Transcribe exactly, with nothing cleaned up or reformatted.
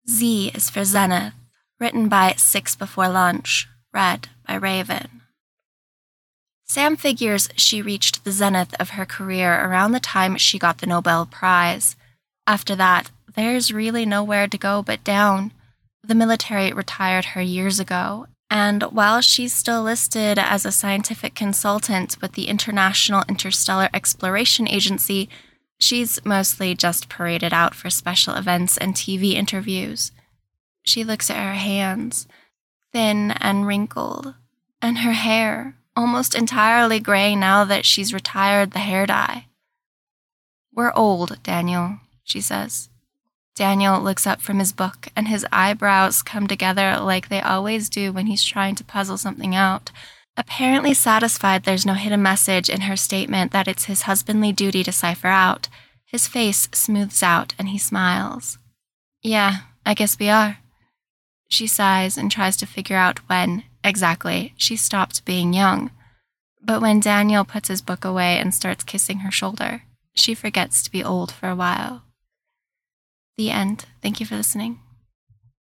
Z is for Zenith, written by Six Before Lunch, read by Raven. Sam figures she reached the zenith of her career around the time she got the Nobel Prize. After that, there's really nowhere to go but down. The military retired her years ago, and while she's still listed as a scientific consultant with the International Interstellar Exploration Agency, she's mostly just paraded out for special events and T V interviews. She looks at her hands, thin and wrinkled, and her hair, almost entirely gray now that she's retired the hair dye. "We're old, Daniel," she says. Daniel looks up from his book, and his eyebrows come together like they always do when he's trying to puzzle something out, apparently satisfied there's no hidden message in her statement that it's his husbandly duty to cipher out. His face smooths out, and he smiles. "Yeah, I guess we are." She sighs and tries to figure out when, exactly, she stopped being young. But when Daniel puts his book away and starts kissing her shoulder, she forgets to be old for a while. The end. Thank you for listening.